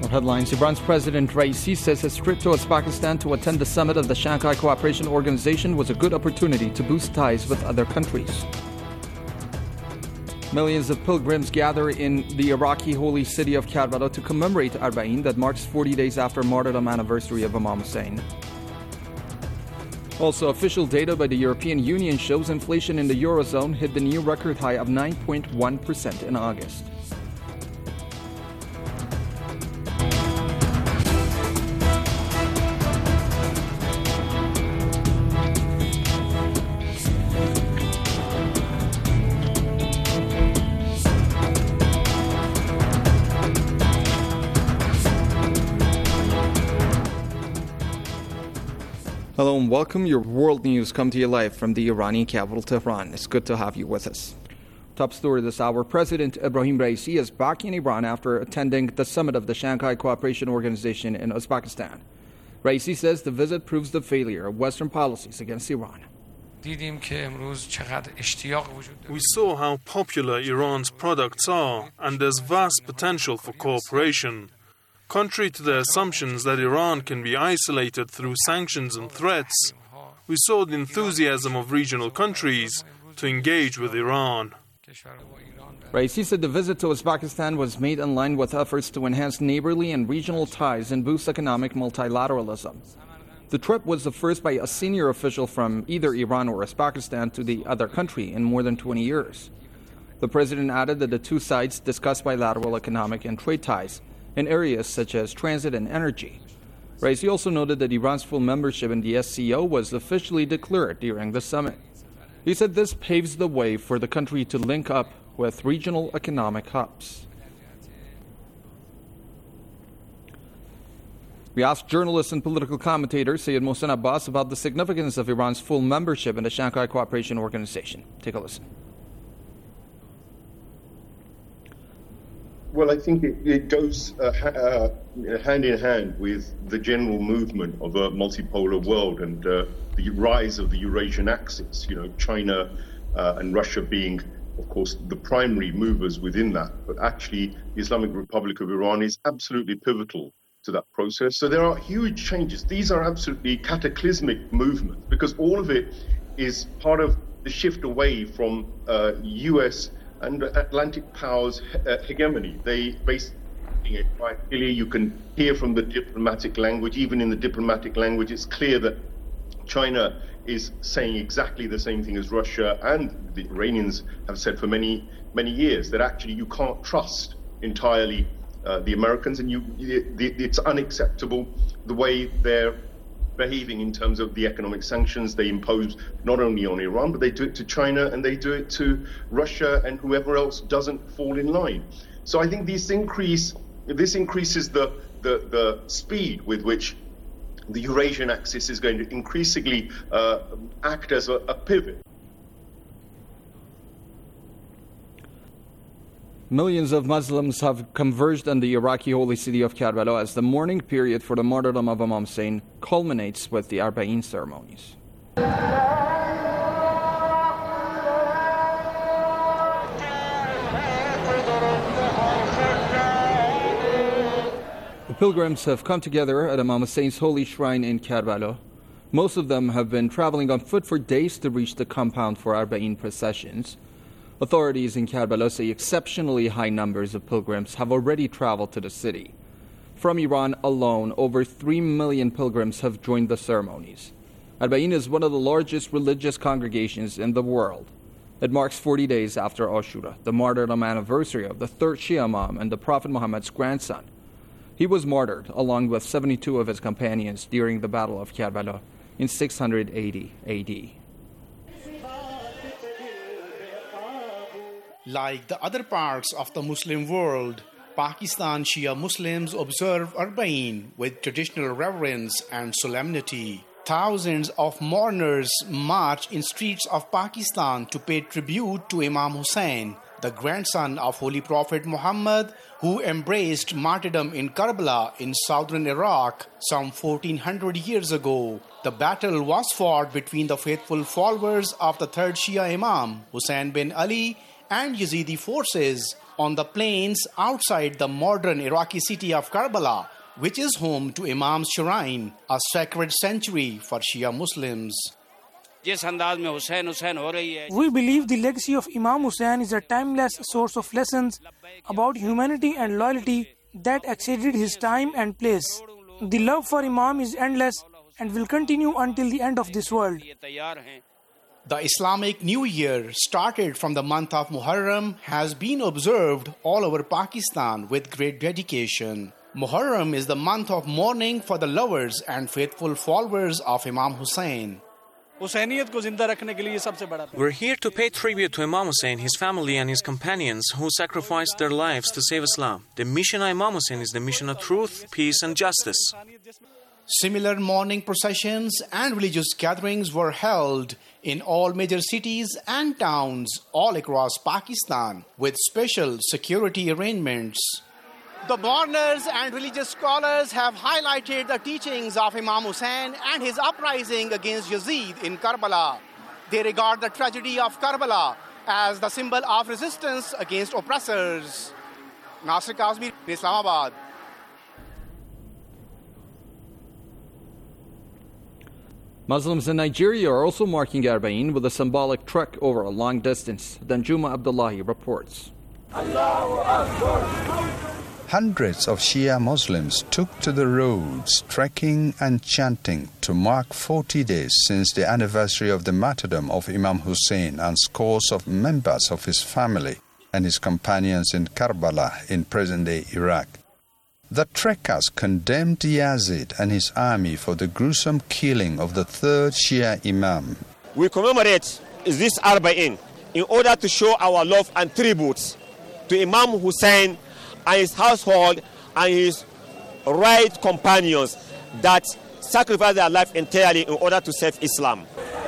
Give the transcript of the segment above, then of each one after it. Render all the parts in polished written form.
Headlines. Iran's President Raisi says his trip to Uzbekistan to attend the summit of the Shanghai Cooperation Organization was a good opportunity to boost ties with other countries. Millions of pilgrims gather in the Iraqi holy city of Karbala to commemorate Arba'in, that marks 40 days after martyrdom anniversary of Imam Hussein. Also, official data by the European Union shows inflation in the Eurozone hit the new record high of 9.1% in August. Hello and welcome. Your world news come to you live from the Iranian capital, Tehran. It's good to have you with us. Top story this hour. President Ebrahim Raisi is back in Iran after attending the summit of the Shanghai Cooperation Organization in Uzbekistan. Raisi says the visit proves the failure of Western policies against Iran. We saw how popular Iran's products are, and there's vast potential for cooperation. Contrary to the assumptions that Iran can be isolated through sanctions and threats, we saw the enthusiasm of regional countries to engage with Iran. Raisi said the visit to Uzbekistan was made in line with efforts to enhance neighborly and regional ties and boost economic multilateralism. The trip was the first by a senior official from either Iran or Uzbekistan to the other country in more than 20 years. The president added that the two sides discussed bilateral economic and trade ties in areas such as transit and energy. Raisi also noted that Iran's full membership in the SCO was officially declared during the summit. He said this paves the way for the country to link up with regional economic hubs. We asked journalist and political commentator Syed Mohsen Abbas about the significance of Iran's full membership in the Shanghai Cooperation Organization. Take a listen. Well, I think it goes hand in hand with the general movement of a multipolar world and the rise of the Eurasian axis, China and Russia being, of course, the primary movers within that. But actually, the Islamic Republic of Iran is absolutely pivotal to that process. So there are huge changes. These are absolutely cataclysmic movements because all of it is part of the shift away from US and Atlantic powers' hegemony. They basically it quite clearly. You can hear from the diplomatic language, even in the diplomatic language, it's clear that China is saying exactly the same thing as Russia and the Iranians have said for many, many years, that actually you can't trust entirely the Americans, and it's unacceptable the way they're behaving in terms of the economic sanctions they impose not only on Iran, but they do it to China and they do it to Russia and whoever else doesn't fall in line. So I think this increases the speed with which the Eurasian axis is going to increasingly act as a pivot. Millions of Muslims have converged on the Iraqi holy city of Karbala as the mourning period for the martyrdom of Imam Hussein culminates with the Arba'in ceremonies. The pilgrims have come together at Imam Hussein's holy shrine in Karbala. Most of them have been traveling on foot for days to reach the compound for Arba'in processions. Authorities in Karbala say exceptionally high numbers of pilgrims have already traveled to the city. From Iran alone, over 3 million pilgrims have joined the ceremonies. Arba'in is one of the largest religious congregations in the world. It marks 40 days after Ashura, the martyrdom anniversary of the third Shia Imam and the Prophet Muhammad's grandson. He was martyred along with 72 of his companions during the Battle of Karbala in 680 AD. Like the other parts of the Muslim world, Pakistan Shia Muslims observe Arba'in with traditional reverence and solemnity. Thousands of mourners march in streets of Pakistan to pay tribute to Imam Hussein, the grandson of Holy Prophet Muhammad, who embraced martyrdom in Karbala in southern Iraq some 1400 years ago. The battle was fought between the faithful followers of the third Shia Imam, Hussein bin Ali, and Yazidi forces on the plains outside the modern Iraqi city of Karbala, which is home to Imam's Shrine, a sacred sanctuary for Shia Muslims. We believe the legacy of Imam Hussain is a timeless source of lessons about humanity and loyalty that exceeded his time and place. The love for Imam is endless and will continue until the end of this world. The Islamic New Year, started from the month of Muharram, has been observed all over Pakistan with great dedication. Muharram is the month of mourning for the lovers and faithful followers of Imam Hussain. We're here to pay tribute to Imam Hussain, his family and his companions who sacrificed their lives to save Islam. The mission of Imam Hussain is the mission of truth, peace and justice. Similar mourning processions and religious gatherings were held in all major cities and towns all across Pakistan with special security arrangements. The mourners and religious scholars have highlighted the teachings of Imam Hussain and his uprising against Yazid in Karbala. They regard the tragedy of Karbala as the symbol of resistance against oppressors. Nasir Kazmi, Islamabad. Muslims in Nigeria are also marking Arba'in with a symbolic trek over a long distance. Danjuma Abdullahi reports. Hundreds of Shia Muslims took to the roads, trekking and chanting to mark 40 days since the anniversary of the martyrdom of Imam Hussain and scores of members of his family and his companions in Karbala in present-day Iraq. The trekkers condemned Yazid and his army for the gruesome killing of the third Shia Imam. We commemorate this Arba'in in order to show our love and tribute to Imam Hussain and his household and his right companions that sacrificed their life entirely in order to save Islam.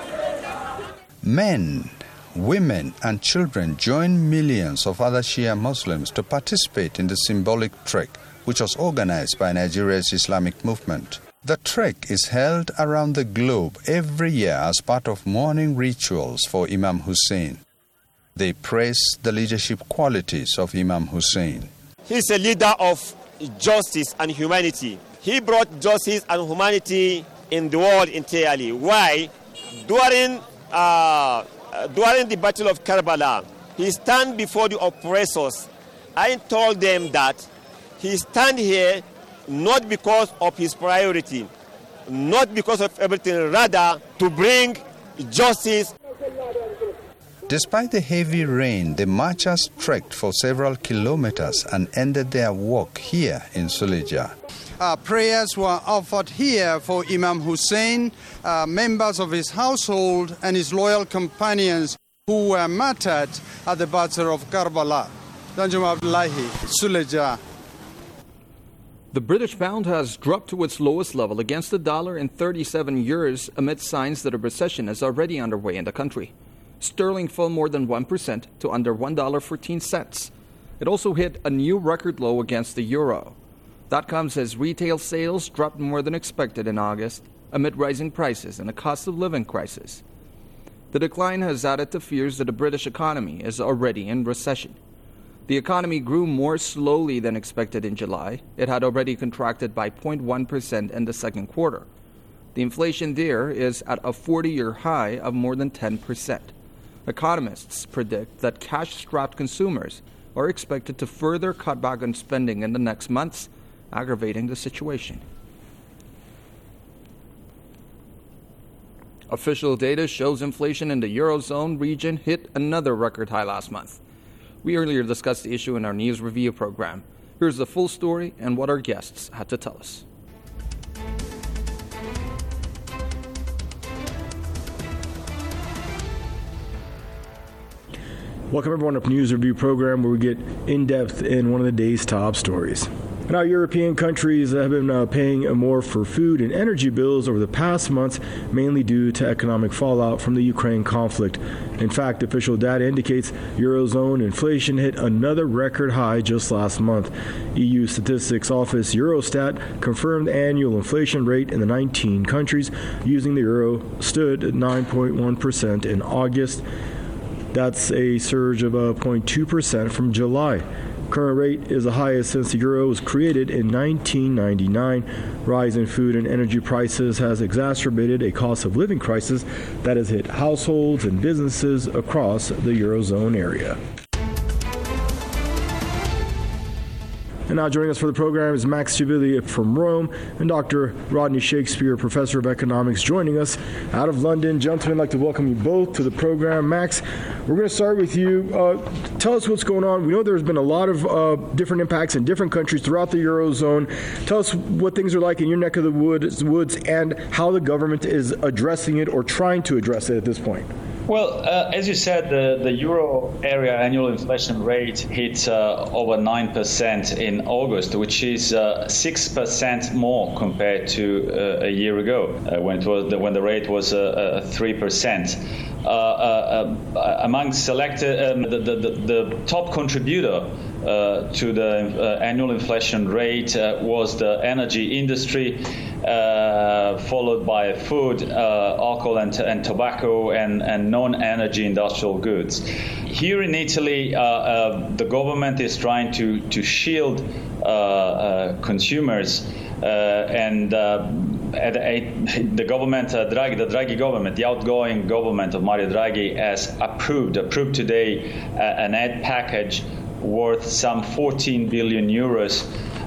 Men, women and children joined millions of other Shia Muslims to participate in the symbolic trek, which was organized by Nigeria's Islamic movement. The trek is held around the globe every year as part of mourning rituals for Imam Hussain. They praise the leadership qualities of Imam Hussain. He's a leader of justice and humanity. He brought justice and humanity in the world entirely. Why? During the Battle of Karbala, he stand before the oppressors and told them that he stand here not because of his priority, not because of everything, rather to bring justice. Despite the heavy rain, the marchers trekked for several kilometers and ended their walk here in Suleja. Prayers were offered here for Imam Hussain, members of his household and his loyal companions who were martyred at the Battle of Karbala. Danjuma Abdullahi, Suleja. The British pound has dropped to its lowest level against the dollar in 37 years amid signs that a recession is already underway in the country. Sterling fell more than 1% to under $1.14. It also hit a new record low against the euro. That comes as retail sales dropped more than expected in August amid rising prices and a cost of living crisis. The decline has added to fears that the British economy is already in recession. The economy grew more slowly than expected in July. It had already contracted by 0.1% in the second quarter. The inflation there is at a 40-year high of more than 10%. Economists predict that cash-strapped consumers are expected to further cut back on spending in the next months, aggravating the situation. Official data shows inflation in the Eurozone region hit another record high last month. We earlier discussed the issue in our news review program. Here's the full story and what our guests had to tell us. Welcome everyone to the News Review program where we get in-depth in one of the day's top stories. Now, European countries have been paying more for food and energy bills over the past months, mainly due to economic fallout from the Ukraine conflict. In fact, official data indicates Eurozone inflation hit another record high just last month. EU Statistics Office Eurostat confirmed the annual inflation rate in the 19 countries using the euro stood at 9.1% in August. That's a surge of 0.2% from July. Current rate is the highest since the euro was created in 1999. Rise in food and energy prices has exacerbated a cost of living crisis that has hit households and businesses across the Eurozone area. And now joining us for the program is Max Chivilli from Rome and Dr. Rodney Shakespeare, Professor of Economics, joining us out of London. Gentlemen, I'd like to welcome you both to the program. Max, we're going to start with you. Tell us what's going on. We know there's been a lot of different impacts in different countries throughout the Eurozone. Tell us what things are like in your neck of the woods and how the government is addressing it or trying to address it at this point. Well, as you said, the euro area annual inflation rate hit over 9% in August, which is 6% more compared to a year ago when the rate was 3%. Among selected, the top contributor to the annual inflation rate was the energy industry, followed by food, alcohol and tobacco, and non-energy industrial goods. Here in Italy, the government is trying to shield consumers, and the government, the Draghi government, the outgoing government of Mario Draghi, has approved today an aid package worth some 14 billion euros.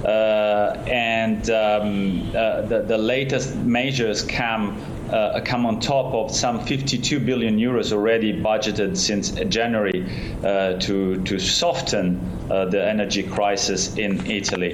The latest measures come on top of some 52 billion euros already budgeted since January to soften the energy crisis in Italy.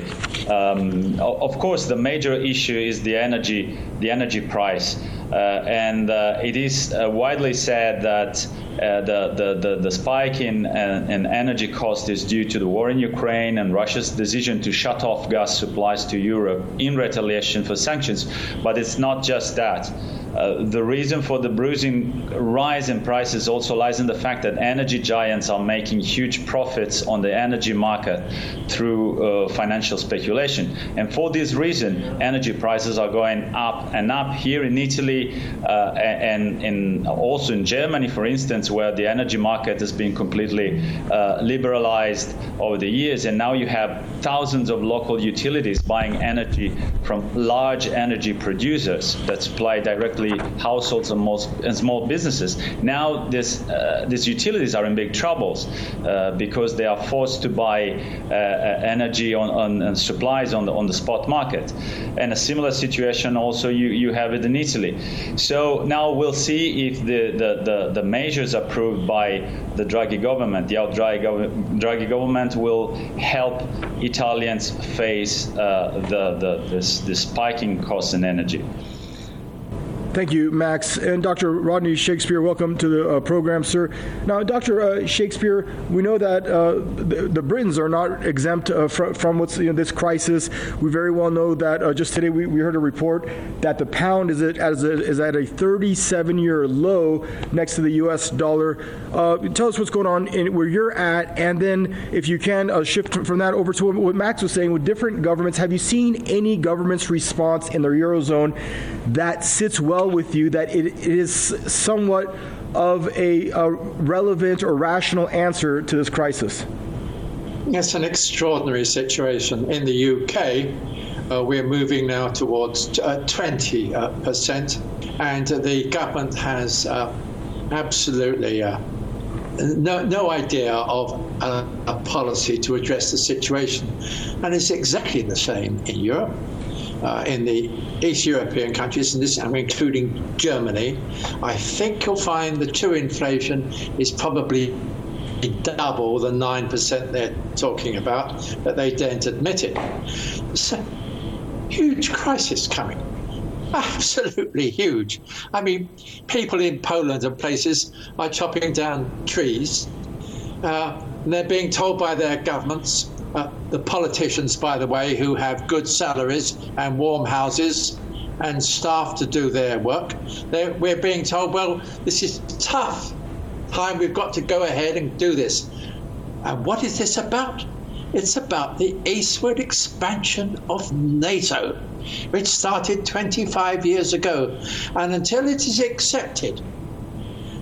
Of course, the major issue is the energy price, and it is widely said that the spike in energy cost is due to the war in Ukraine and Russia's decision to shut off gas supplies to Europe in retaliation for sanctions. But it's not just that. The reason for the bruising rise in prices also lies in the fact that energy giants are making huge profits on the energy market through financial speculation. And for this reason, energy prices are going up and up here in Italy and also in Germany, for instance, where the energy market has been completely liberalized over the years. And now you have thousands of local utilities buying energy from large energy producers that supply directly households and small businesses. Now these utilities are in big troubles because they are forced to buy energy on supplies on the spot market. And a similar situation also you have it in Italy. So now we'll see if the measures approved by the Draghi government, the Draghi government, will help Italians face the spiking costs in energy. Thank you, Max. And Dr. Rodney Shakespeare, welcome to the program, sir. Now, Dr. Shakespeare, we know that the Britons are not exempt from what's this crisis. We very well know that just today we heard a report that the pound is at a 37-year low next to the U.S. dollar. Tell us what's going on where you're at, and then if you can shift from that over to what Max was saying with different governments. Have you seen any government's response in the Eurozone that sits well with you, that it is somewhat of a relevant or rational answer to this crisis? It's an extraordinary situation. In the UK, we're moving now towards 20%, and the government has absolutely no idea of a policy to address the situation. And it's exactly the same in Europe. In the East European countries, and this I'm including Germany, I think you'll find the true inflation is probably double the 9% they're talking about, but they daren't admit it. It's a huge crisis coming. Absolutely huge. I mean, people in Poland and places are chopping down trees. And they're being told by their governments, the politicians, by the way, who have good salaries and warm houses and staff to do their work, we're being told, well, this is tough time, we've got to go ahead and do this. And what is this about? It's about the eastward expansion of NATO, which started 25 years ago. And until it is accepted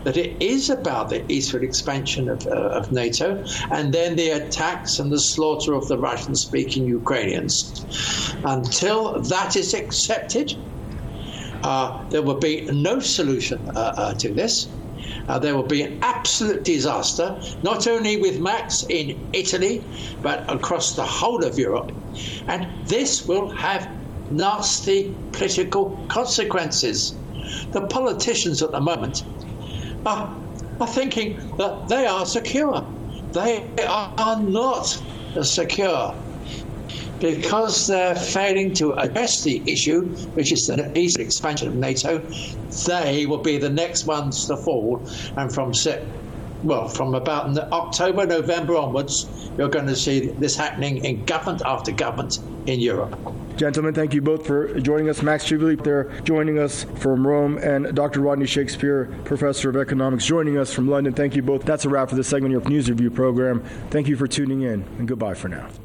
that it is about the eastward expansion of NATO, and then the attacks and the slaughter of the Russian-speaking Ukrainians. Until that is accepted, there will be no solution to this. There will be an absolute disaster, not only with Max in Italy, but across the whole of Europe. And this will have nasty political consequences. The politicians at the moment are thinking that they are secure. They are not secure, because they're failing to address the issue, which is the eastern expansion of NATO. They will be the next ones to fall, and from about October, November onwards, you're going to see this happening in government after government in Europe. Gentlemen, thank you both for joining us. Max Tribuli there joining us from Rome, and Dr. Rodney Shakespeare, Professor of Economics, joining us from London. Thank you both. That's a wrap for this segment of News Review program. Thank you for tuning in, and goodbye for now.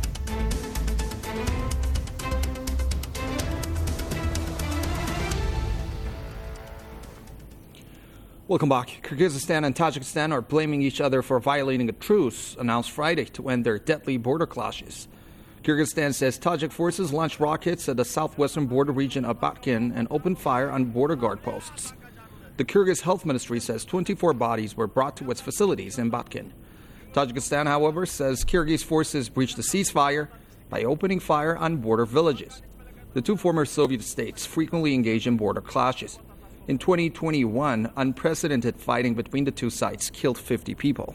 Welcome back. Kyrgyzstan and Tajikistan are blaming each other for violating a truce announced Friday to end their deadly border clashes. Kyrgyzstan says Tajik forces launched rockets at the southwestern border region of Batken and opened fire on border guard posts. The Kyrgyz Health Ministry says 24 bodies were brought to its facilities in Batken. Tajikistan, however, says Kyrgyz forces breached the ceasefire by opening fire on border villages. The two former Soviet states frequently engage in border clashes. In 2021, unprecedented fighting between the two sides killed 50 people.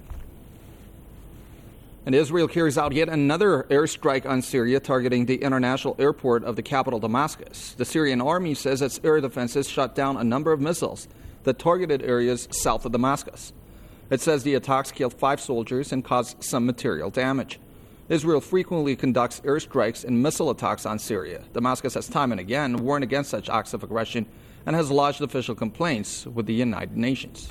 And Israel carries out yet another airstrike on Syria, targeting the international airport of the capital, Damascus. The Syrian army says its air defenses shot down a number of missiles that targeted areas south of Damascus. It says the attacks killed 5 soldiers and caused some material damage. Israel frequently conducts airstrikes and missile attacks on Syria. Damascus has time and again warned against such acts of aggression and has lodged official complaints with the United Nations.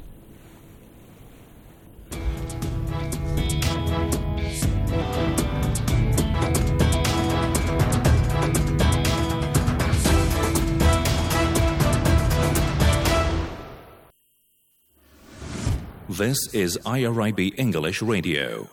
This is IRIB English Radio.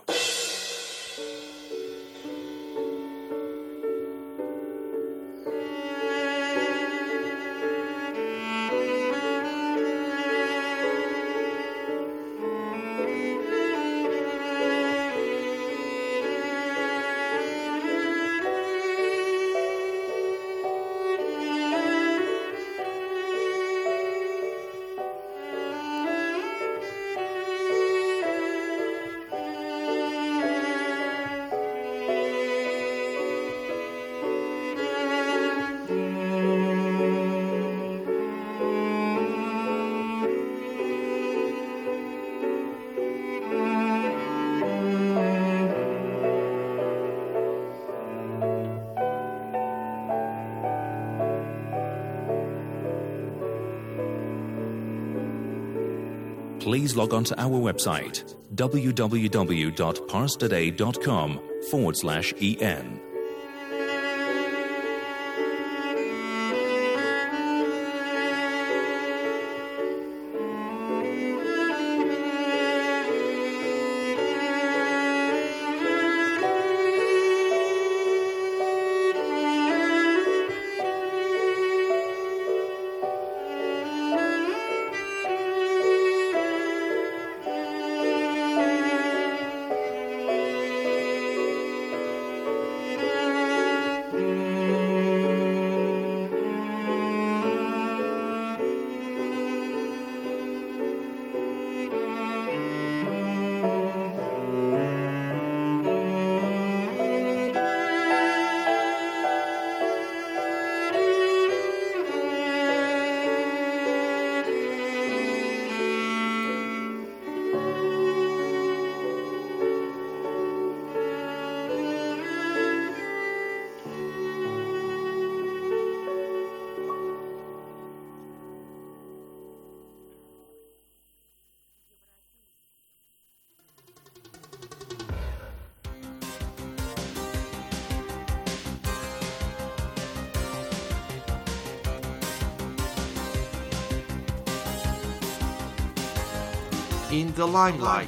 Please log on to our website, www.parstoday.com/en. in the limelight.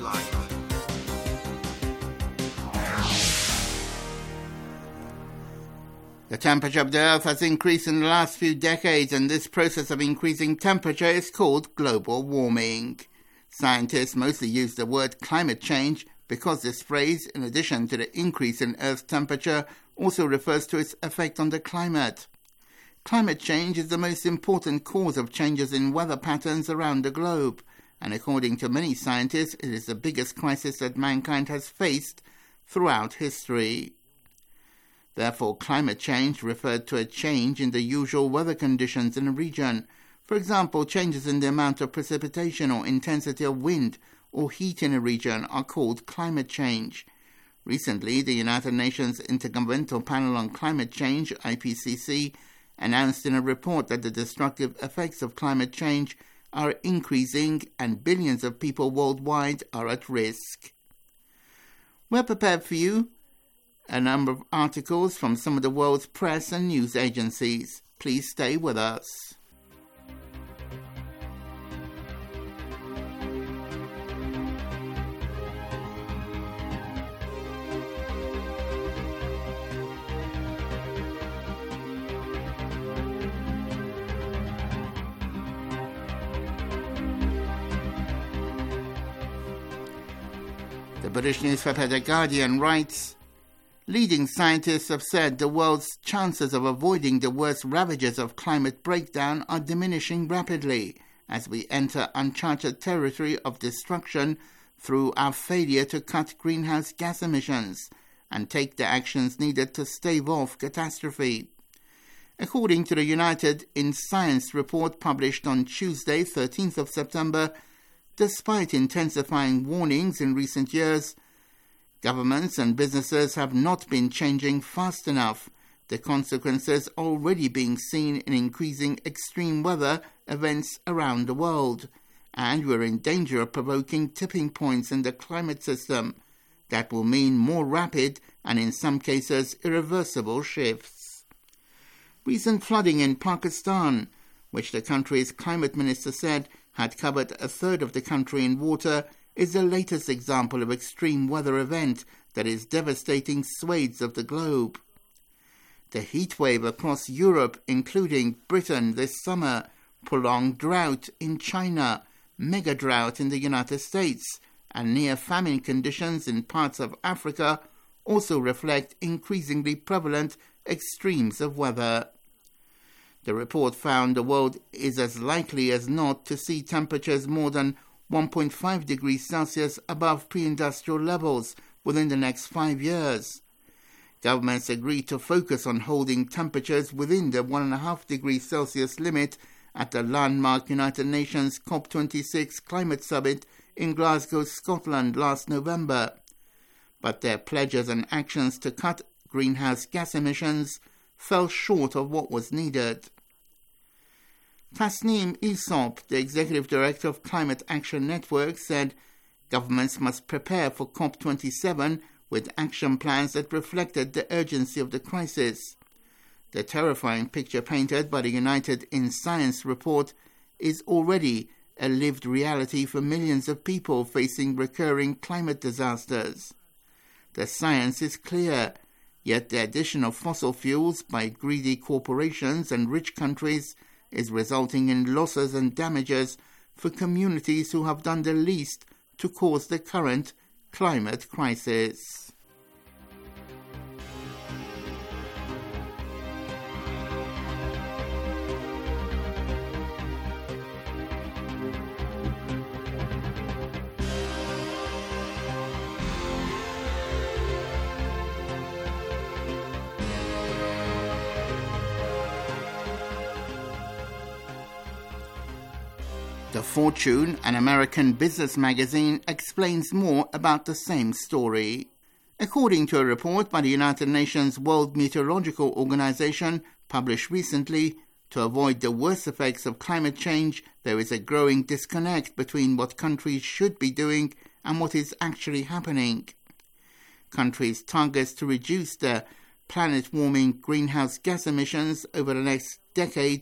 The temperature of the Earth has increased in the last few decades, and this process of increasing temperature is called global warming. Scientists mostly use the word climate change because this phrase, in addition to the increase in Earth's temperature, also refers to its effect on the climate. Climate change is the most important cause of changes in weather patterns around the globe, and according to many scientists, it is the biggest crisis that mankind has faced throughout history. Therefore, climate change referred to a change in the usual weather conditions in a region. For example, changes in the amount of precipitation or intensity of wind or heat in a region are called climate change. Recently, the United Nations Intergovernmental Panel on Climate Change, IPCC, announced in a report that the destructive effects of climate change are increasing and billions of people worldwide are at risk. We're prepared for you a number of articles from some of the world's press and news agencies. Please stay with us. The British newspaper The Guardian writes, leading scientists have said the world's chances of avoiding the worst ravages of climate breakdown are diminishing rapidly as we enter uncharted territory of destruction through our failure to cut greenhouse gas emissions and take the actions needed to stave off catastrophe. According to the United in Science report published on Tuesday, 13th of September, despite intensifying warnings in recent years, governments and businesses have not been changing fast enough, the consequences already being seen in increasing extreme weather events around the world, and we're in danger of provoking tipping points in the climate system that will mean more rapid and in some cases irreversible shifts. Recent flooding in Pakistan, which the country's climate minister said had covered a third of the country in water, is the latest example of extreme weather event that is devastating swathes of the globe. The heat wave across Europe, including Britain this summer, prolonged drought in China, mega drought in the United States, and near-famine conditions in parts of Africa also reflect increasingly prevalent extremes of weather. The report found the world is as likely as not to see temperatures more than 1.5 degrees Celsius above pre-industrial levels within the next 5 years. Governments agreed to focus on holding temperatures within the 1.5 degrees Celsius limit at the landmark United Nations COP26 climate summit in Glasgow, Scotland last November. But their pledges and actions to cut greenhouse gas emissions fell short of what was needed. Tasneem Essop, the executive director of Climate Action Network, said governments must prepare for COP27 with action plans that reflected the urgency of the crisis. The terrifying picture painted by the United in Science report is already a lived reality for millions of people facing recurring climate disasters. The science is clear, yet the addition of fossil fuels by greedy corporations and rich countries is resulting in losses and damages for communities who have done the least to cause the current climate crisis. The Fortune, an American business magazine, explains more about the same story. According to a report by the United Nations World Meteorological Organization published recently, to avoid the worst effects of climate change, there is a growing disconnect between what countries should be doing and what is actually happening. Countries' targets to reduce their planet-warming greenhouse gas emissions over the next decade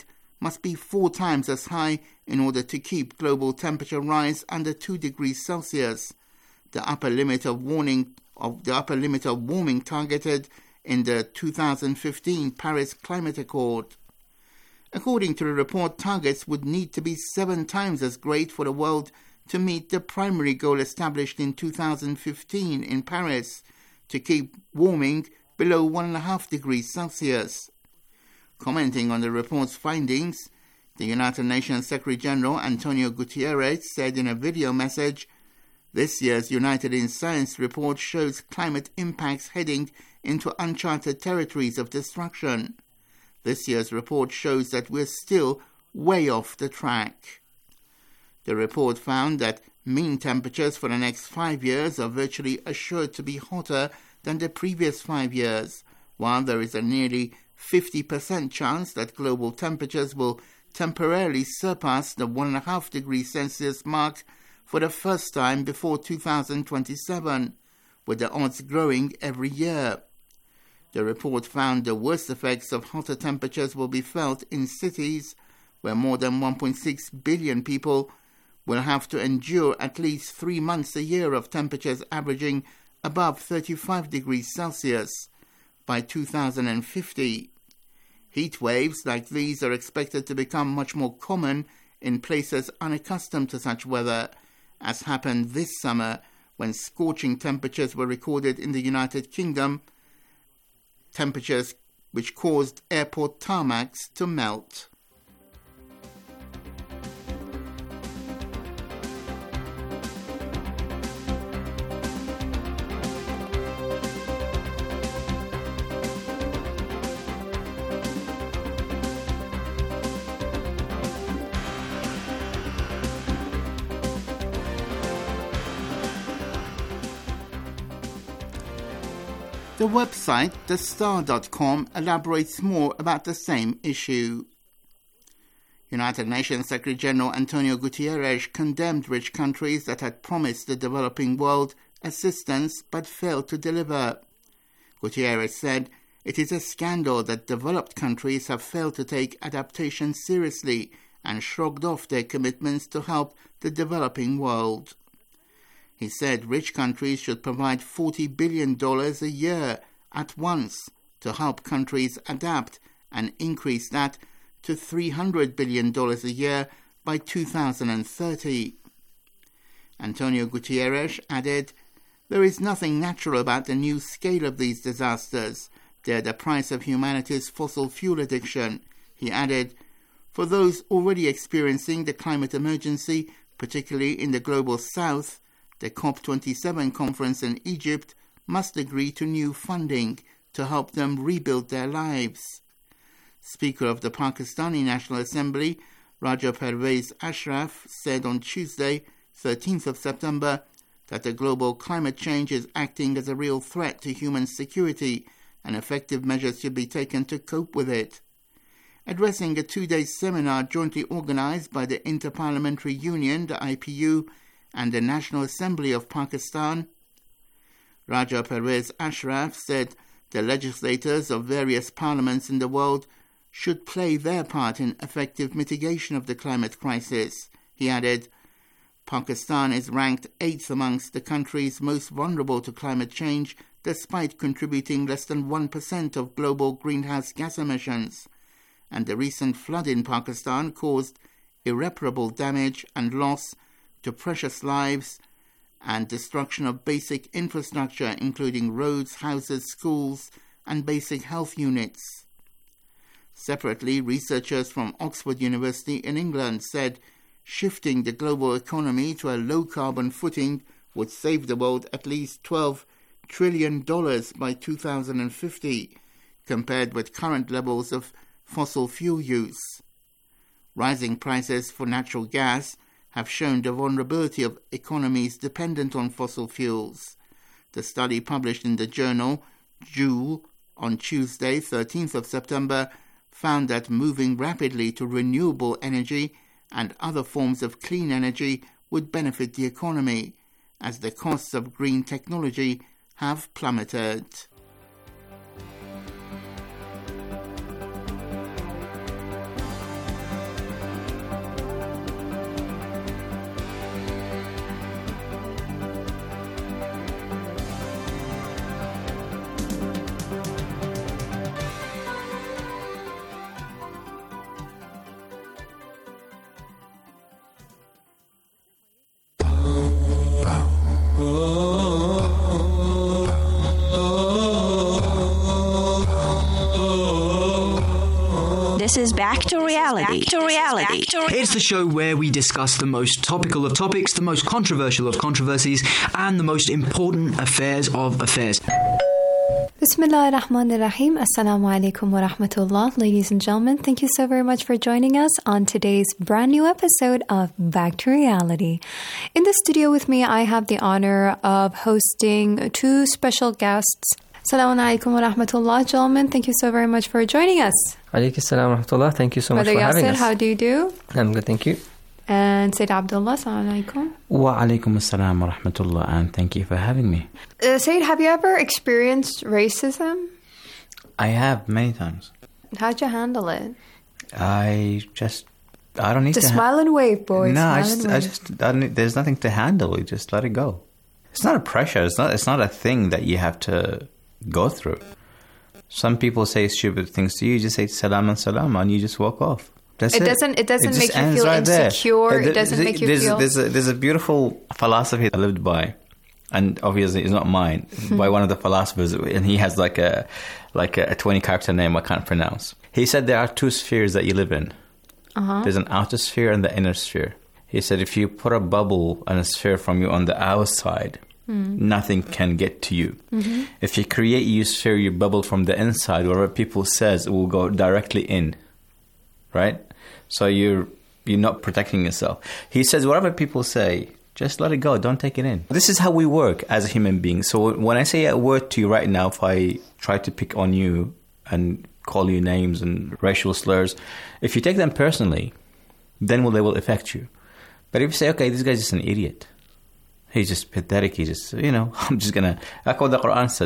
must be 4 times as high in order to keep global temperature rise under 2 degrees Celsius, the upper limit of warming targeted in the 2015 Paris Climate Accord. According to the report, targets would need to be 7 times as great for the world to meet the primary goal established in 2015 in Paris to keep warming below 1.5 degrees Celsius. Commenting on the report's findings, the United Nations Secretary-General Antonio Guterres said in a video message, "This year's United in Science report shows climate impacts heading into uncharted territories of destruction. This year's report shows that we're still way off the track." The report found that mean temperatures for the next 5 years are virtually assured to be hotter than the previous 5 years, while there is a nearly 50% chance that global temperatures will temporarily surpass the 1.5 degrees Celsius mark for the first time before 2027, with the odds growing every year. The report found the worst effects of hotter temperatures will be felt in cities where more than 1.6 billion people will have to endure at least 3 months a year of temperatures averaging above 35 degrees Celsius by 2050. Heat waves like these are expected to become much more common in places unaccustomed to such weather, as happened this summer when scorching temperatures were recorded in the United Kingdom, temperatures which caused airport tarmacs to melt. The website thestar.com elaborates more about the same issue. United Nations Secretary-General Antonio Guterres condemned rich countries that had promised the developing world assistance but failed to deliver. Guterres said, "It is a scandal that developed countries have failed to take adaptation seriously and shrugged off their commitments to help the developing world." He said rich countries should provide $40 billion a year at once to help countries adapt and increase that to $300 billion a year by 2030. Antonio Guterres added, "There is nothing natural about the new scale of these disasters. They're the price of humanity's fossil fuel addiction." He added, "For those already experiencing the climate emergency, particularly in the global south, the COP27 conference in Egypt must agree to new funding to help them rebuild their lives." Speaker of the Pakistani National Assembly, Raja Pervez Ashraf, said on Tuesday, 13th of September, that the global climate change is acting as a real threat to human security and effective measures should be taken to cope with it. Addressing a 2-day seminar jointly organized by the Interparliamentary Union, the IPU, and the National Assembly of Pakistan, Raja Pervez Ashraf said the legislators of various parliaments in the world should play their part in effective mitigation of the climate crisis. He added, "Pakistan is ranked 8th amongst the countries most vulnerable to climate change, despite contributing less than 1% of global greenhouse gas emissions, and the recent flood in Pakistan caused irreparable damage and loss to precious lives and destruction of basic infrastructure, including roads, houses, schools, and basic health units." Separately, researchers from Oxford University in England said shifting the global economy to a low-carbon footing would save the world at least $12 trillion by 2050, compared with current levels of fossil fuel use. Rising prices for natural gas have shown the vulnerability of economies dependent on fossil fuels. The study published in the journal Joule on Tuesday, 13th of September, found that moving rapidly to renewable energy and other forms of clean energy would benefit the economy, as the costs of green technology have plummeted. This is Back to Reality. It's the show where we discuss the most topical of topics, the most controversial of controversies, and the most important affairs of affairs. Bismillah ar-Rahman ar-Rahim. Assalamu alaikum wa rahmatullah. Ladies and gentlemen, thank you so very much for joining us on today's brand new episode of Back to Reality. In the studio with me, I have the honor of hosting two special guests. Assalamu alaikum wa rahmatullah, gentlemen. Thank you so very much for joining us. Alaikum assalam wa rahmatullah. Thank you so much for having us. How do you do? I'm good, thank you. And Sayyid Abdullah, assalamu alaikum. Wa alaikum assalam wa rahmatullah, and thank you for having me. Sayyid, have you ever experienced racism? I have, many times. How'd you handle it? I don't need just to... smile and wave, boys. No, there's nothing to handle. You just let it go. It's not a pressure. It's not a thing that you have to go through. Some people say stupid things to you. You just say salam and you just walk off. That's it. It doesn't make you feel insecure. It doesn't make you feel... There's a beautiful philosophy I lived by, and obviously it's not mine, by one of the philosophers, and he has like a 20-character name I can't pronounce. He said there are two spheres that you live in. There's an outer sphere and the inner sphere. He said if you put a bubble and a sphere from you on the outside, nothing can get to you. If you create your sphere, your bubble from the inside, whatever people says, it will go directly in. Right? So you're not protecting yourself. He says, whatever people say, just let it go. Don't take it in. This is how we work as a human being. So when I say a word to you right now, if I try to pick on you and call you names and racial slurs, if you take them personally, then they will affect you. But if you say, okay, this guy's just an idiot. He's just pathetic. He's just, I'm just going to, like what the Quran says,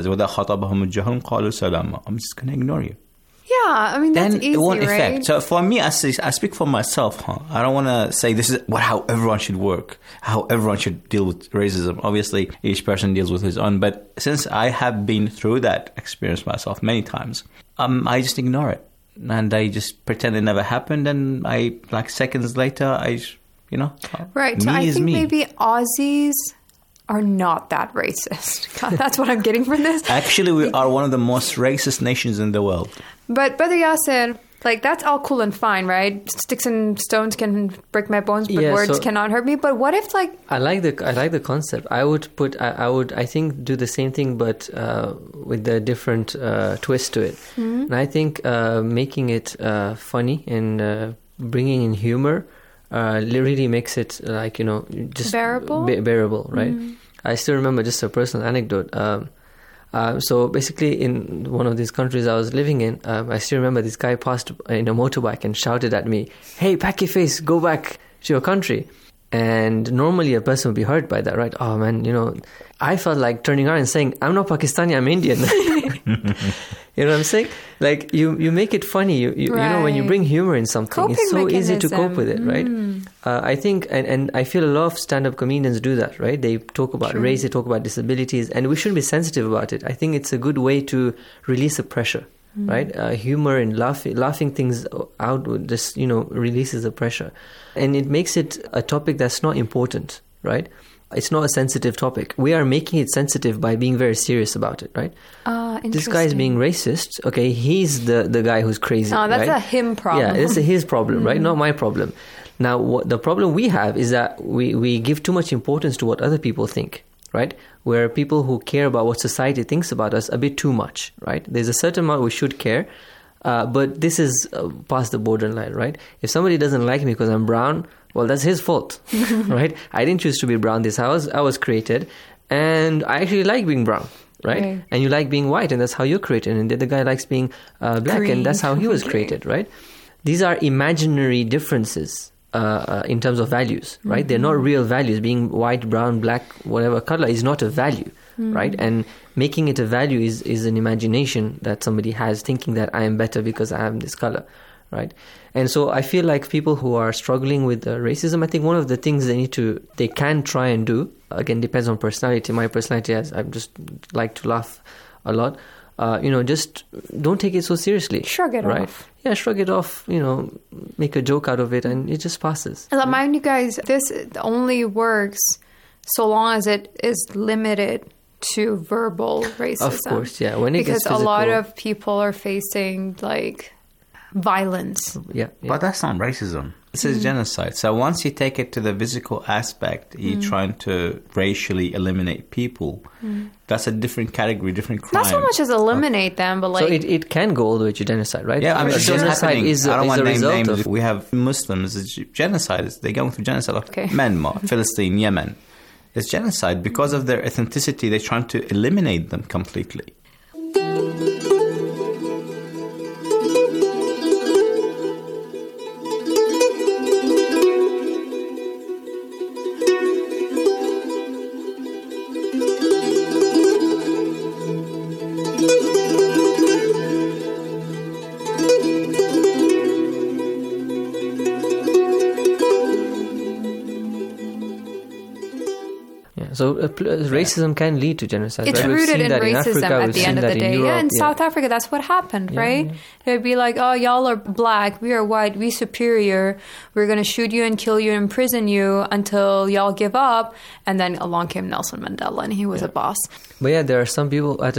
I'm just going to ignore you. Yeah, I mean, that's easy, it won't right? affect. So for me, I speak for myself. I don't want to say this is how everyone should work, how everyone should deal with racism. Obviously, each person deals with his own. But since I have been through that experience myself many times, I just ignore it. And I just pretend it never happened. And seconds later, Right, so I think maybe Aussies are not that racist. God, that's what I'm getting from this. Actually, we are one of the most racist nations in the world. But Brother Yasser, that's all cool and fine, right? Sticks and stones can break my bones, but words cannot hurt me. But what if I like the concept. I would do the same thing, but with a different twist to it. And I think making it funny and bringing in humor really makes it just bearable, right? I still remember just a personal anecdote. So basically, in one of these countries I was living in, I still remember this guy passed in a motorbike and shouted at me, "Hey, pack your face, go back to your country." And normally a person would be hurt by that, right? Oh man, I felt like turning around and saying, "I'm not Pakistani, I'm Indian." You know what I'm saying? You make it funny. You know, when you bring humor in something, Coping it's so mechanism. Easy to cope with it, right? I think, and I feel a lot of stand-up comedians do that, right? They talk about race, they talk about disabilities, and we shouldn't be sensitive about it. I think it's a good way to release the pressure, right? Humor and laughing things out just, releases the pressure. And it makes it a topic that's not important, right? It's not a sensitive topic. We are making it sensitive by being very serious about it, right? This guy is being racist. Okay, he's the guy who's crazy. Oh, that's right? a him problem. Yeah, it's his problem, right? Not my problem. Now, the problem we have is that we give too much importance to what other people think, right? We're people who care about what society thinks about us a bit too much, right? There's a certain amount we should care, but this is past the borderline, right? If somebody doesn't like me because I'm brown, well, that's his fault, right? I didn't choose to be brown. I was created, and I actually like being brown, right? And you like being white, and that's how you're created. And the other guy likes being black, Green. And that's how he was created, right? These are imaginary differences in terms of values, right? They're not real values. Being white, brown, black, whatever color is not a value, right? And making it a value is an imagination that somebody has, thinking that I am better because I am this color, right? And so I feel like people who are struggling with racism, I think one of the things they can try and do, again, depends on personality. My personality is I just like to laugh a lot. Just don't take it so seriously. Shrug it off. Yeah, shrug it off, make a joke out of it, and it just passes. And mind you guys, this only works so long as it is limited to verbal racism. Of course, yeah. When it because gets physical, a lot of people are facing violence. Yeah. But that's not racism. This is genocide. So once you take it to the physical aspect, you're trying to racially eliminate people. That's a different category, different crime. Not so much as eliminate them, but like... So it can go all the way to genocide, right? Yeah, I mean, genocide is I don't want a to name result names. of... We have Muslims, it's genocide. They're going through genocide. Okay. Myanmar, Philistine, Yemen. It's genocide. Because of their ethnicity, they're trying to eliminate them completely. So racism can lead to genocide. It's right? rooted in racism Africa, at the end of the day. Europe, in South Africa, that's what happened, right? They'd be like, oh, y'all are black, we are white, we superior, we're going to shoot you and kill you and imprison you until y'all give up. And then along came Nelson Mandela, and he was a boss. But yeah, there are some people at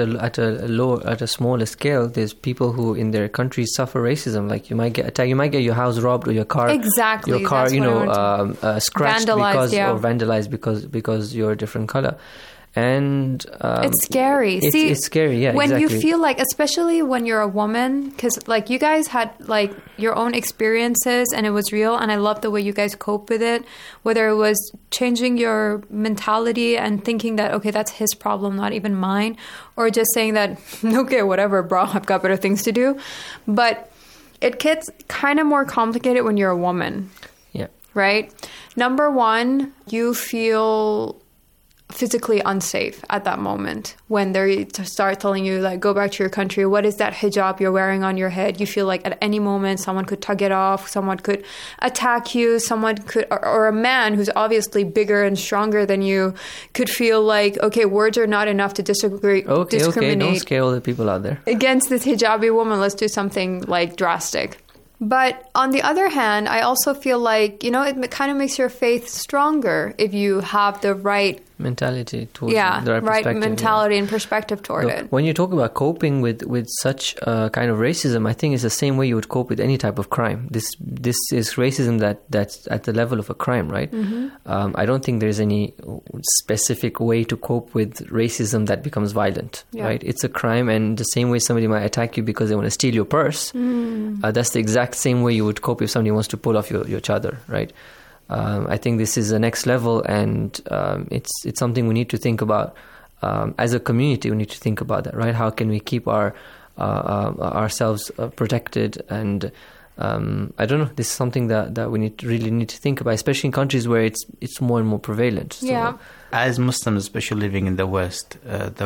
a smaller scale. There's people who in their countries suffer racism. Like you might get attacked, you might get your house robbed or your car, exactly, your car, scratched vandalized, because you're a different color. And it's scary. It's scary, yeah. When exactly. you feel like, especially when you're a woman, because like you guys had like your own experiences and it was real, and I love the way you guys cope with it. Whether it was changing your mentality and thinking that okay, that's his problem, not even mine, or just saying that okay, whatever, bro, I've got better things to do. But it gets kind of more complicated when you're a woman. Yeah. Right. Number one, you feel physically unsafe at that moment when they start telling you like go back to your country. What is that hijab you're wearing on your head? You feel like at any moment someone could tug it off, someone could attack you, someone could or a man who's obviously bigger and stronger than you could feel like okay, words are not enough to discriminate don't scare all the people out there against this hijabi woman. Let's do something like drastic. But on the other hand, I also feel like, it kind of makes your faith stronger if you have the right mentality towards the right mentality and perspective toward it. When you talk about coping with such kind of racism, I think it's the same way you would cope with any type of crime. This is racism that's at the level of a crime, right? Mm-hmm. I don't think there's any specific way to cope with racism that becomes violent, right? It's a crime, and the same way somebody might attack you because they want to steal your purse, that's the exact same way you would cope if somebody wants to pull off your chadar, right? I think this is the next level, and it's something we need to think about as a community. We need to think about that, right? How can we keep ourselves protected? And I don't know. This is something that we really need to think about, especially in countries where it's more and more prevalent. So, yeah. As Muslims, especially living in the West,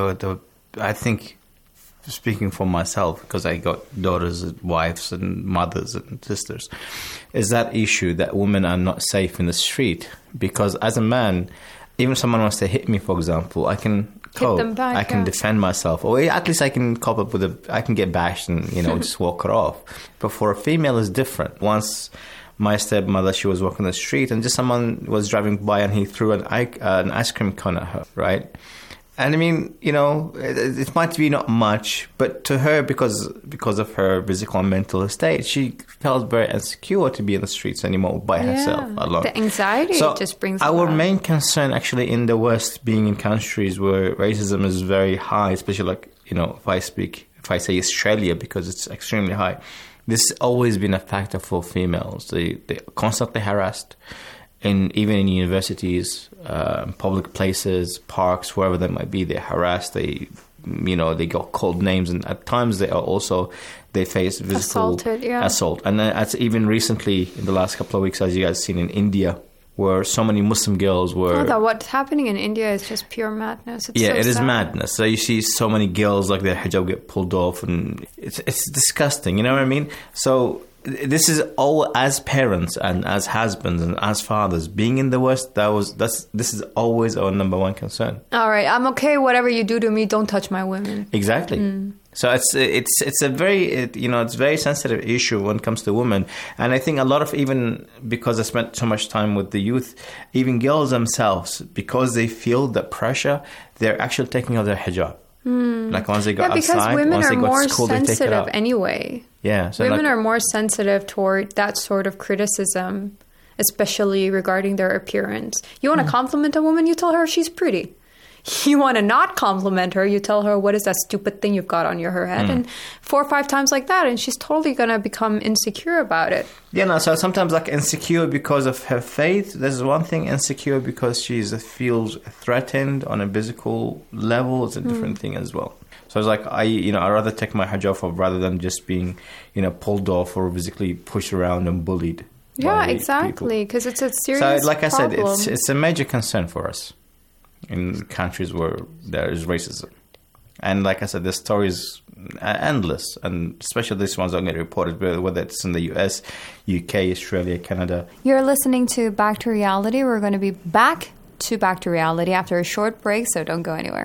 I think, speaking for myself, because I got daughters, wives, and mothers and sisters, is that issue that women are not safe in the street. Because as a man, even if someone wants to hit me, for example, I can cope. I can defend myself, or at least I can cope up with I can get bashed and just walk it off. But for a female, it's different. Once my stepmother, she was walking the street, and just someone was driving by, and he threw an ice cream cone at her, right? And I mean, it might be not much, but to her, because of her physical and mental state, she felt very insecure to be in the streets anymore by herself alone. The anxiety just brings our main concern actually in the West, being in countries where racism is very high, especially like, if I say Australia, because it's extremely high, this has always been a factor for females. They're constantly harassed. Even in universities, public places, parks, wherever they might be, they're harassed. They got called names, and at times they face physical assault. And that's even recently in the last couple of weeks, as you guys seen in India, where so many Muslim girls were. What's happening in India is just pure madness. It's it is madness. So you see so many girls like their hijab get pulled off, and it's disgusting. You know what I mean? So. This is all, as parents and as husbands and as fathers, being in the West, this is always our number one concern. All right, I'm okay. Whatever you do to me, don't touch my women. Exactly. So it's a very it's a very sensitive issue when it comes to women, and I think a lot of, even because I spent so much time with the youth, even girls themselves, because they feel the pressure, they're actually taking off their hijab. Like once they go because outside, women once are they go more to school, they take it sensitive out. anyway. Yeah, so women like, are more sensitive toward that sort of criticism, especially regarding their appearance. You want to compliment a woman, you tell her she's pretty. You want to not compliment her, you tell her, what is that stupid thing you've got on your head? And 4 or 5 times like that, and she's totally going to become insecure about it. Yeah, no, so sometimes like insecure because of her faith. There's one thing, insecure because she feels threatened on a physical level. It's a different thing as well. So it's like, I'd rather take my hijab off rather than just being, pulled off or physically pushed around and bullied. Yeah, exactly, because it's a serious problem. So like I said, problem. it's a major concern for us in countries where there is racism. And like I said, the stories are endless, and especially these ones that get reported, whether it's in the US, UK, Australia, Canada. You're listening to Back to Reality. We're going to be back to Reality after a short break, so don't go anywhere.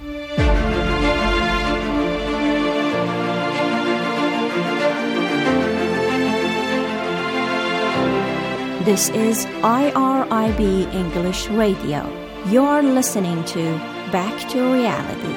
This is IRIB English Radio. You're listening to Back to Reality.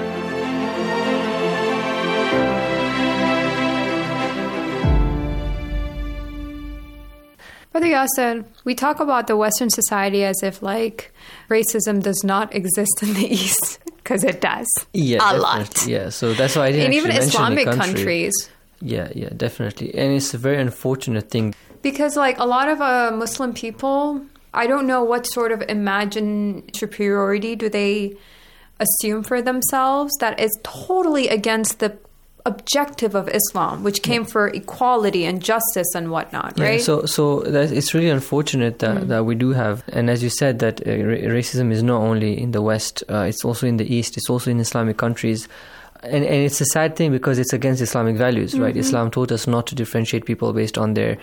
Brother Yasser, we talk about the Western society as if like racism does not exist in the East, because it does. Yeah, a lot. Yeah, so that's why I didn't and even mention Islamic the country. countries. Yeah, definitely. And it's a very unfortunate thing. Because like a lot of Muslim people, I don't know what sort of imagined superiority do they assume for themselves that is totally against the objective of Islam, which came for equality and justice and whatnot, right? Yeah, so it's really unfortunate that we do have, and as you said, that racism is not only in the West, it's also in the East, it's also in Islamic countries. And it's a sad thing because it's against Islamic values, right? Islam taught us not to differentiate people based on their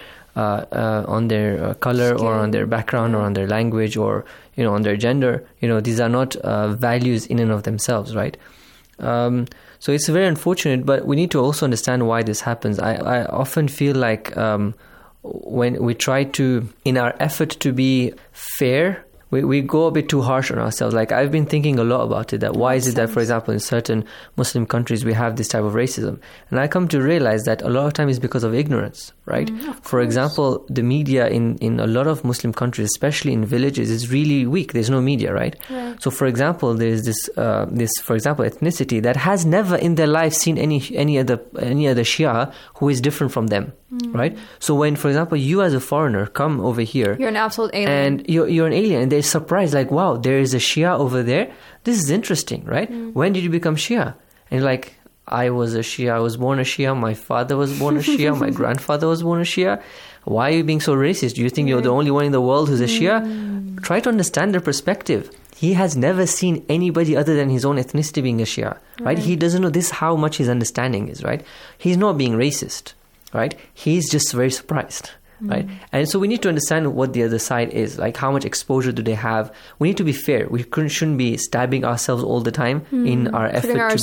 color or on their background or on their language or on their gender. These are not values in and of themselves, right? So it's very unfortunate, but we need to also understand why this happens. I often feel like when we try to, in our effort to be fair, we go a bit too harsh on ourselves. Like I've been thinking a lot about it, that why is it that, for example, in certain Muslim countries we have this type of racism? And I come to realize that a lot of time is because of ignorance, right? For example, the media in a lot of Muslim countries, especially in villages, is really weak. There's no media, right? So for example, there's this ethnicity that has never in their life seen any other Shia who is different from them. Right? So when, for example, you as a foreigner come over here, you're an absolute alien, and you're an alien, and they're surprised, like, wow, there is a Shia over there. This is interesting, right? When did you become Shia? And you're like, I was a Shia. I was born a Shia. My father was born a Shia. My grandfather was born a Shia. Why are you being so racist? Do you think you're the only one in the world who's a Shia? Try to understand their perspective. He has never seen anybody other than his own ethnicity being a Shia, right? He doesn't know this, how much his understanding is, right? He's not being racist. Right? He's just very surprised, right? And so we need to understand what the other side is, like how much exposure do they have. We need to be fair. We shouldn't be stabbing ourselves all the time in our effort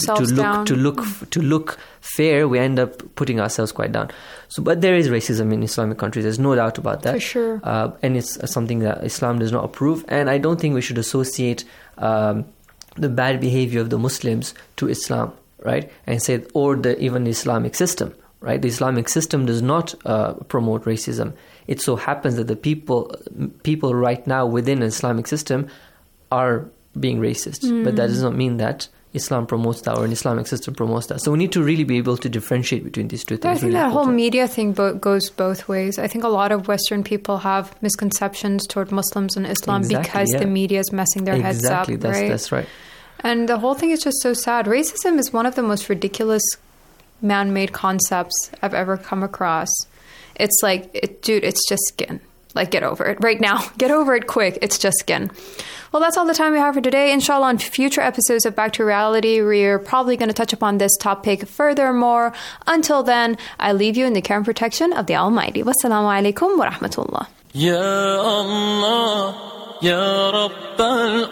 to look fair. We end up putting ourselves quite down. So, but there is racism in Islamic countries. There's no doubt about that. For sure. And it's something that Islam does not approve. And I don't think we should associate the bad behavior of the Muslims to Islam, right? And say, or even the Islamic system. Right, the Islamic system does not promote racism. It so happens that the people right now within an Islamic system are being racist, but that does not mean that Islam promotes that or an Islamic system promotes that. So we need to really be able to differentiate between these two things. I think that whole media thing goes both ways. I think a lot of Western people have misconceptions toward Muslims and Islam because the media is messing their heads up. Exactly, that's right. And the whole thing is just so sad. Racism is one of the most ridiculous man-made concepts I've ever come across. It's like, dude, it's just skin. Like, get over it right now. Get over it quick. It's just skin. Well, that's all the time we have for today. Inshallah, on future episodes of Back to Reality, we're probably going to touch upon this topic furthermore. Until then, I leave you in the care and protection of the Almighty. Wassalamu alaikum wa rahmatullah. Ya Allah, Ya Rabbal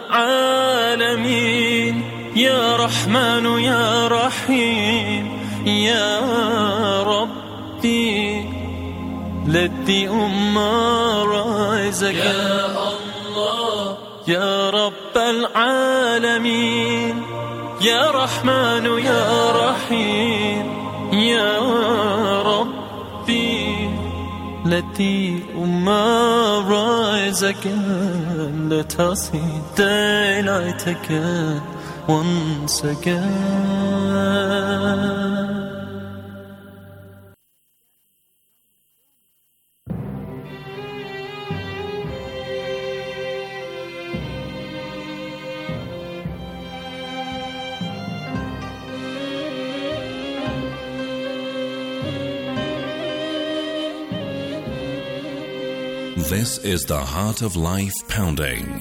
Alameen, Ya Rahmanu, Ya Rahim, Ya Rabbi, let the Ummah rise again. Ya Allah, Ya Rabbal Alameen, يا رحمن يا رحيم يا ربي التي أما رأيزك لتصي دينايتك وانسك. This is the Heart of Life Pounding.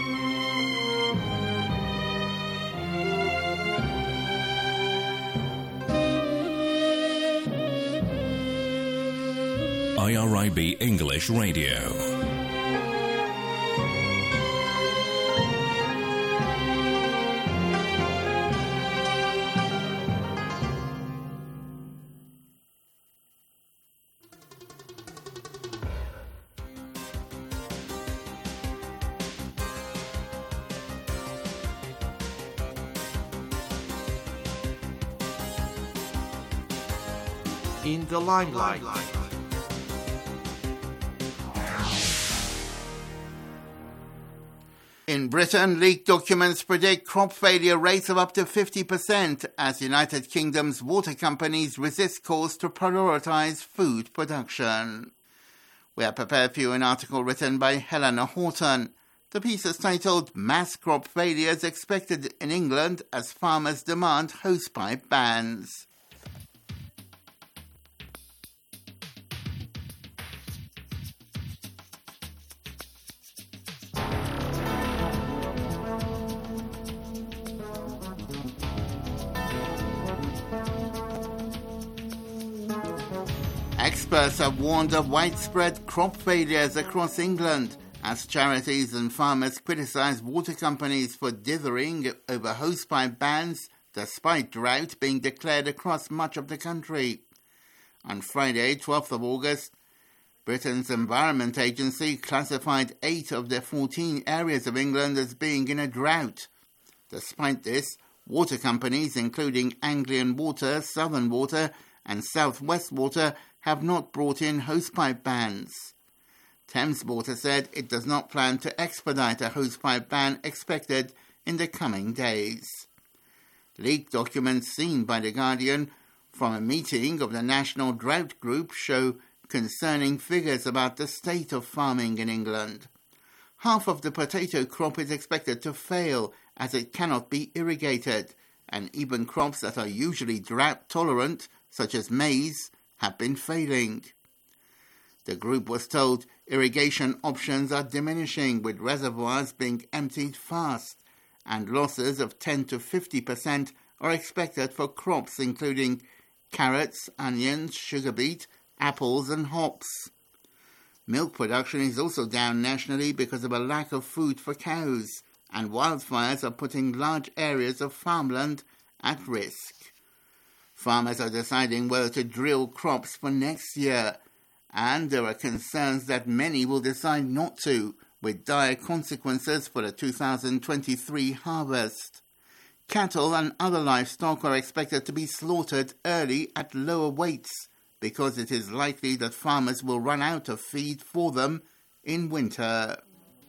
IRIB English Radio. In the limelight. In Britain, leaked documents predict crop failure rates of up to 50% as United Kingdom's water companies resist calls to prioritise food production. We have prepared for you an article written by Helena Horton. The piece is titled Mass Crop Failures Expected in England as Farmers Demand Hosepipe Bans. Experts have warned of widespread crop failures across England as charities and farmers criticise water companies for dithering over hosepipe bans despite drought being declared across much of the country. On Friday, 12th of August, Britain's Environment Agency classified 8 of the 14 areas of England as being in a drought. Despite this, water companies including Anglian Water, Southern Water and South West Water have not brought in hosepipe bans. Thames Water said it does not plan to expedite a hosepipe ban expected in the coming days. Leaked documents seen by The Guardian from a meeting of the National Drought Group show concerning figures about the state of farming in England. Half of the potato crop is expected to fail as it cannot be irrigated, and even crops that are usually drought tolerant, such as maize, have been failing. The group was told irrigation options are diminishing, with reservoirs being emptied fast, and losses of 10 to 50% are expected for crops including carrots, onions, sugar beet, apples and hops. Milk production is also down nationally because of a lack of food for cows, and wildfires are putting large areas of farmland at risk. Farmers are deciding whether to drill crops for next year, and there are concerns that many will decide not to, with dire consequences for the 2023 harvest. Cattle and other livestock are expected to be slaughtered early at lower weights, because it is likely that farmers will run out of feed for them in winter.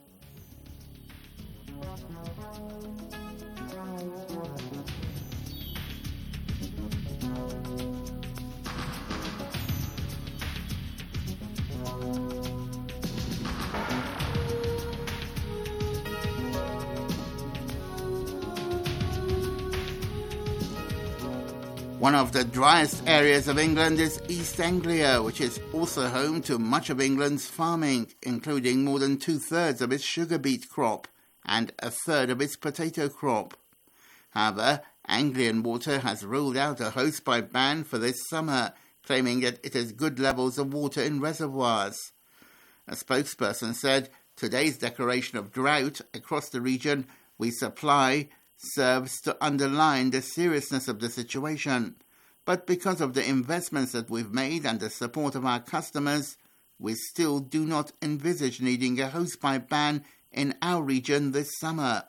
One of the driest areas of England is East Anglia, which is also home to much of England's farming, including more than 2/3 of its sugar beet crop and 1/3 of its potato crop. However, Anglian Water has ruled out a hosepipe ban for this summer, claiming that it has good levels of water in reservoirs. A spokesperson said, "Today's declaration of drought across the region we supply serves to underline the seriousness of the situation. But because of the investments that we've made and the support of our customers, we still do not envisage needing a hosepipe ban in our region this summer."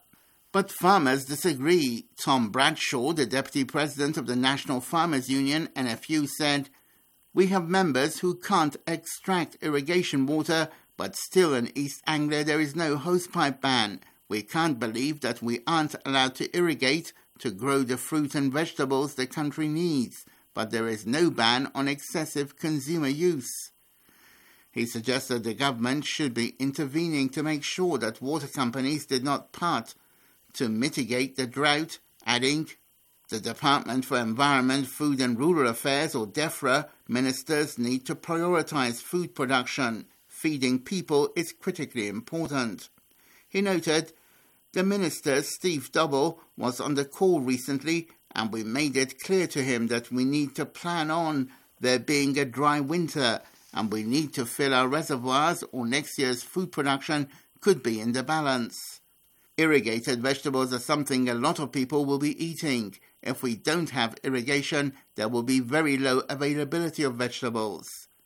But farmers disagree. Tom Bradshaw, the Deputy President of the National Farmers Union, NFU, said, "We have members who can't extract irrigation water, but still in East Anglia there is no hosepipe ban. We can't believe that we aren't allowed to irrigate to grow the fruit and vegetables the country needs, but there is no ban on excessive consumer use." He suggested the government should be intervening to make sure that water companies did not part to mitigate the drought, adding, "The Department for Environment, Food and Rural Affairs, or DEFRA, ministers need to prioritise food production. Feeding people is critically important." He noted, "The Minister, Steve Double, was on the call recently, and we made it clear to him that we need to plan on there being a dry winter, and we need to fill our reservoirs or next year's food production could be in the balance. Irrigated vegetables are something a lot of people will be eating. If we don't have irrigation, there will be very low availability of vegetables."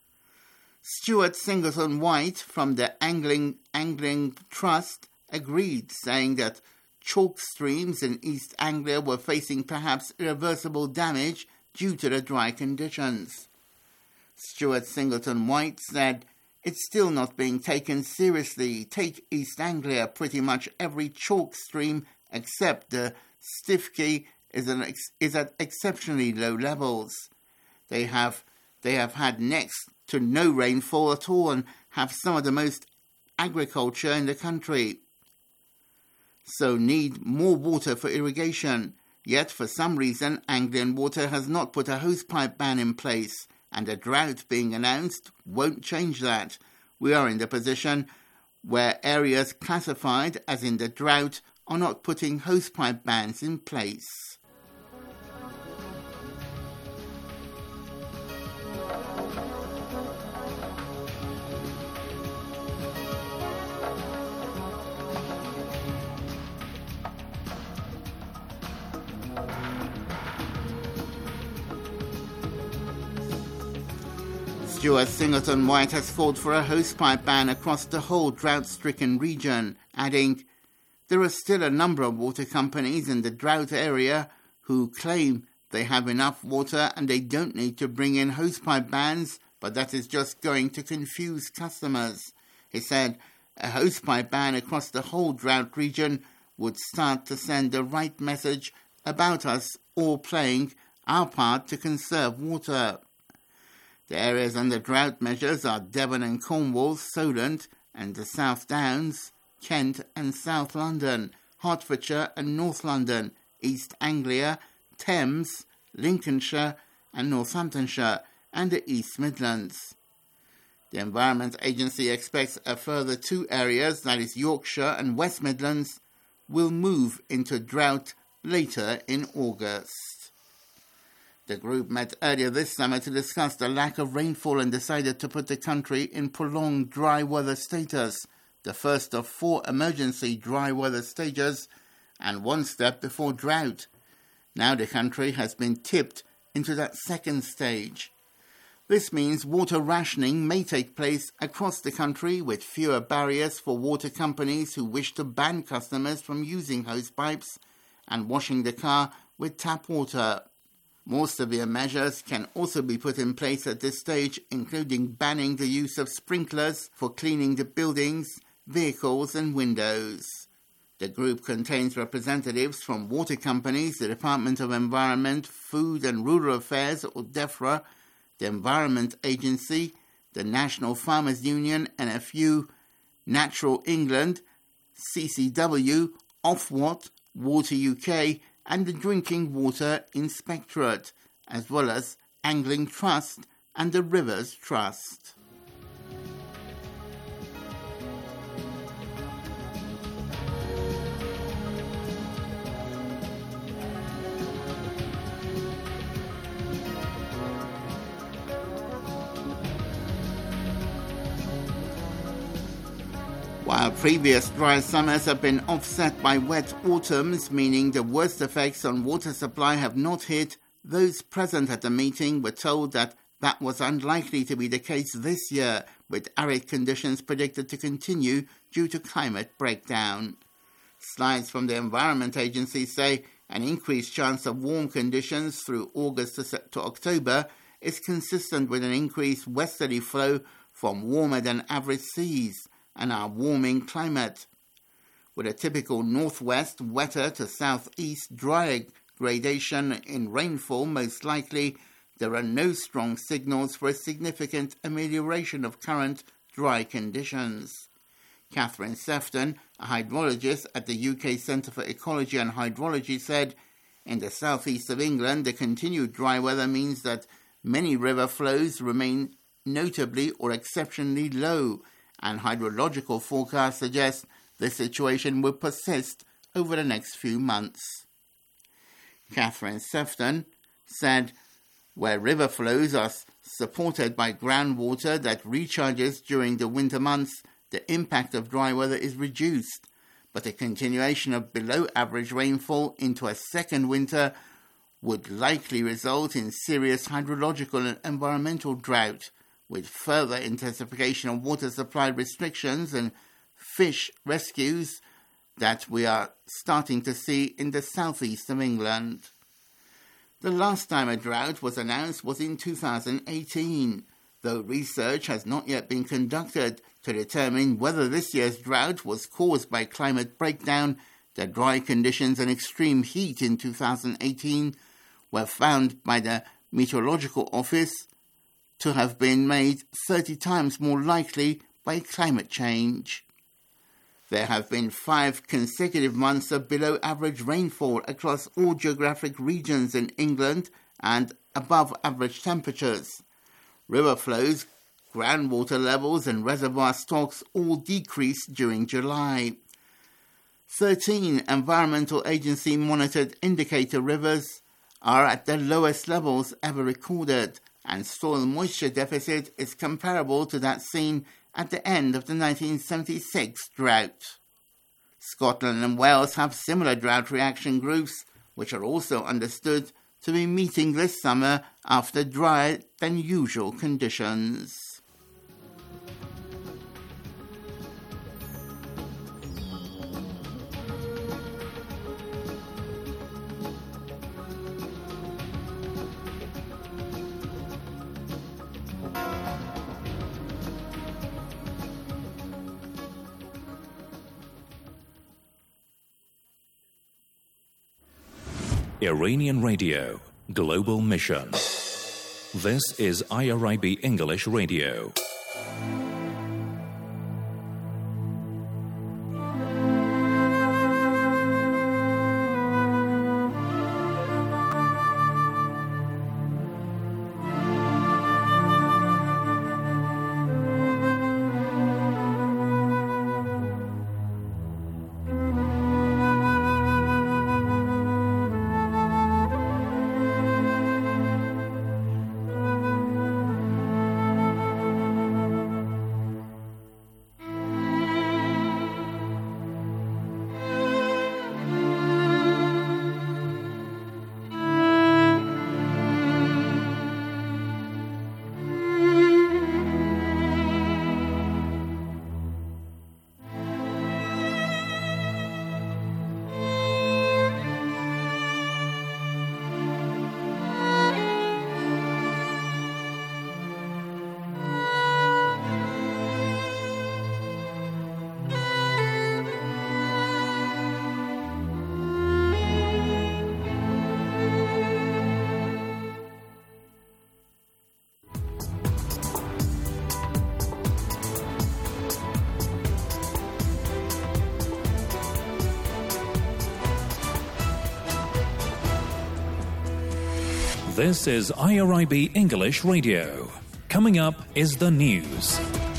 Stuart Singleton White from the Angling Trust agreed, saying that chalk streams in East Anglia were facing perhaps irreversible damage due to the dry conditions. Stuart Singleton White said, "It's still not being taken seriously. Take East Anglia, pretty much every chalk stream except the Stiffkey is at exceptionally low levels. They have had next to no rainfall at all and have some of the most agriculture in the country, so need more water for irrigation. Yet for some reason Anglian Water has not put a hosepipe ban in place, and a drought being announced won't change that. We are in the position where areas classified as in the drought are not putting hosepipe bans in place." Stuart Singleton White has called for a hosepipe ban across the whole drought-stricken region, adding, "There are still a number of water companies in the drought area who claim they have enough water and they don't need to bring in hosepipe bans, but that is just going to confuse customers." He said, "A hosepipe ban across the whole drought region would start to send the right message about us all playing our part to conserve water." The areas under drought measures are Devon and Cornwall, Solent and the South Downs, Kent and South London, Hertfordshire and North London, East Anglia, Thames, Lincolnshire and Northamptonshire, and the East Midlands. The Environment Agency expects a further 2 areas, that is Yorkshire and West Midlands, will move into drought later in August. The group met earlier this summer to discuss the lack of rainfall and decided to put the country in prolonged dry weather status, the first of 4 emergency dry weather stages and 1 step before drought. Now the country has been tipped into that second stage. This means water rationing may take place across the country with fewer barriers for water companies who wish to ban customers from using hosepipes and washing the car with tap water. More severe measures can also be put in place at this stage, including banning the use of sprinklers for cleaning the buildings, vehicles and windows. The group contains representatives from water companies, the Department of Environment, Food and Rural Affairs, or DEFRA, the Environment Agency, the National Farmers Union, NFU, Natural England, CCW, Ofwat, Water UK, and the Drinking Water Inspectorate, as well as Angling Trust and the Rivers Trust. While previous dry summers have been offset by wet autumns, meaning the worst effects on water supply have not hit, those present at the meeting were told that that was unlikely to be the case this year, with arid conditions predicted to continue due to climate breakdown. Slides from the Environment Agency say an increased chance of warm conditions through August to October is consistent with an increased westerly flow from warmer than average seas and our warming climate. With a typical northwest, wetter to southeast dry gradation in rainfall most likely, there are no strong signals for a significant amelioration of current dry conditions. Catherine Sefton, a hydrologist at the UK Centre for Ecology and Hydrology, said, in the southeast of England, the continued dry weather means that many river flows remain notably or exceptionally low, and hydrological forecasts suggest the situation will persist over the next few months. Catherine Sefton said, where river flows are supported by groundwater that recharges during the winter months, the impact of dry weather is reduced, but a continuation of below-average rainfall into a second winter would likely result in serious hydrological and environmental drought, with further intensification of water supply restrictions and fish rescues that we are starting to see in the southeast of England. The last time a drought was announced was in 2018, though research has not yet been conducted to determine whether this year's drought was caused by climate breakdown. The dry conditions and extreme heat in 2018 were found by the Meteorological Office to have been made 30 times more likely by climate change. There have been 5 consecutive months of below-average rainfall across all geographic regions in England and above-average temperatures. River flows, groundwater levels and reservoir stocks all decreased during July. 13 Environmental Agency-monitored indicator rivers are at the lowest levels ever recorded, and soil moisture deficit is comparable to that seen at the end of the 1976 drought. Scotland and Wales have similar drought reaction groups, which are also understood to be meeting this summer after drier than usual conditions. Iranian Radio, Global Mission. This is IRIB English Radio. This is IRIB English Radio. Coming up is the news.